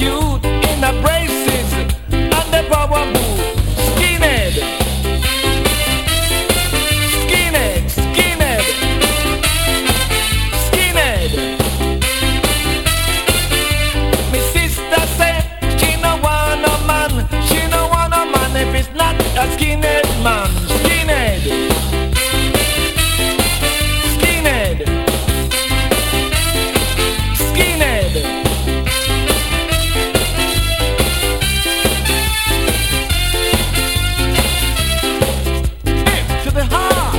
cute in the braces and the power boot. Skinhead, skinhead, skinhead, skinhead. My sister said she no want no man, she no want no man if it's not a skinhead man. Skinhead, skinhead, skinhead. Hip to the heart.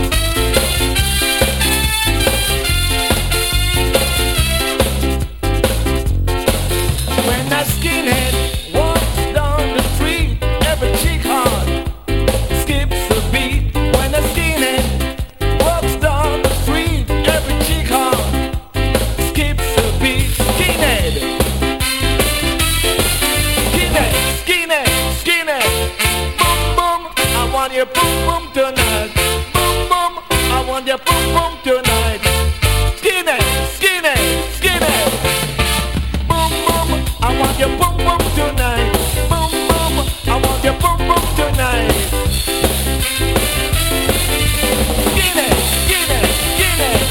When that skinhead walks down the street, every cheek hard skips a beat. When that skinhead walks down the street, every cheek hard skips a beat. Skinhead, skinhead, skinhead, skinhead. Boom boom, I want your boom boom tonight. Boom boom, I want your boom boom tonight. Skinhead, skinhead, skinhead. Boom boom, I want your boom boom tonight. Boom boom, I want your boom boom tonight. Skinhead, skinhead, skinhead.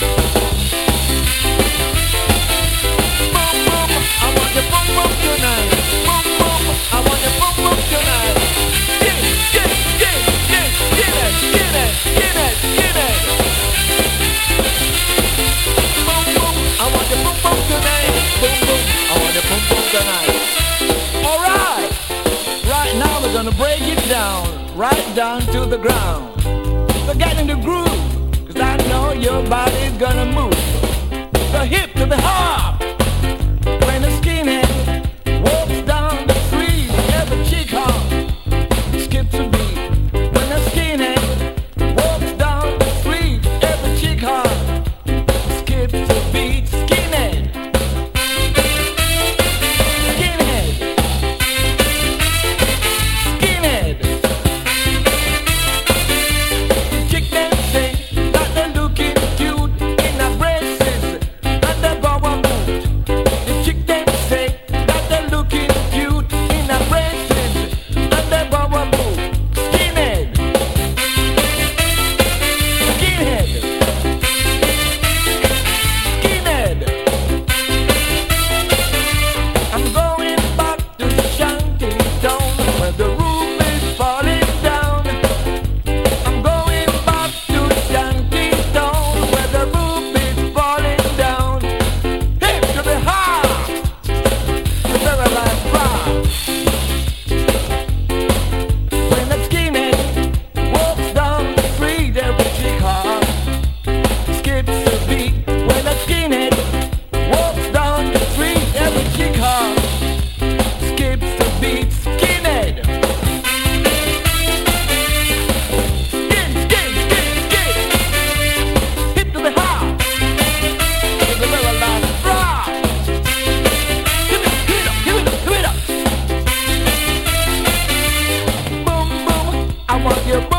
Boom boom, I want your boom boom tonight. Boom boom, I want your boom boom tonight. Skinhead, skinhead, skinhead, skinhead, skinhead, skinhead. Boom boom, I want your boom boom tonight. Boom boom, I want your boom boom tonight. All right, right now we're gonna break it down, right down to the ground. So get in the groove, 'cause I know your body's gonna move. The hip to the hop. When the skinhead walks down the street, every chick hop skips a beat. When the skinhead walks down the street, every chick hop skips a beat. Skinhead, skinhead, skinhead. The chick them say that they're looking cute in the braces and the power boot. The chick them say that they're looking cute in the braces and the power boot. Skinhead, skinhead, skinhead. I'm going back to the shanty town where the roof is falling down. I'm going back to the shanty town where the roof is falling down. Hip to the heart, the very last rock. When the skinhead walks down the street, every chick hop skips a beat. When the skinhead walks down the street, every chick hop skips a beat. Skinhead, skin, skin, skin, skin. Hip to the heart, to the very last rock. Give it up, give it up, give it up, give it up. Boom boom, I want your